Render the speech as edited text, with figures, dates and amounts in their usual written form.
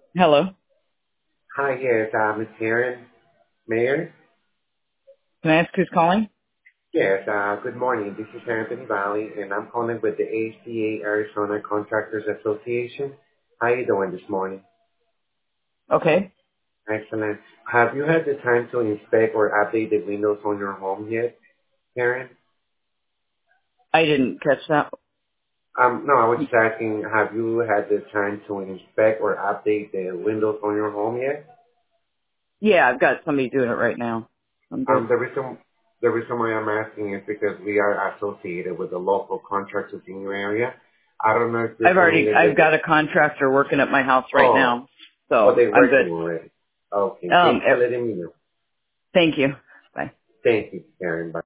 Hello. Hi, yes, Ms. Karen Mayer. Can I ask who's calling? Yes, good morning. This is Anthony Valley, and I'm calling with the ACA Arizona Contractors Association. How you doing this morning? Okay. Excellent. Have you had the time to inspect or update the windows on your home yet, Karen? I didn't catch that. No, I was just asking, have you had the time to inspect or update the windows on your home yet? Yeah, I've got somebody doing it right now. I'm good. Um, the reason the reason why I'm asking is because we are associated with the local contractors in your area. I don't know if you're familiar I've with the. got a contractor working at my house right Oh, now. So they're I'm working good. already. Okay, Um, thanks for letting me know. thank you. Bye. Thank you, Karen. Bye.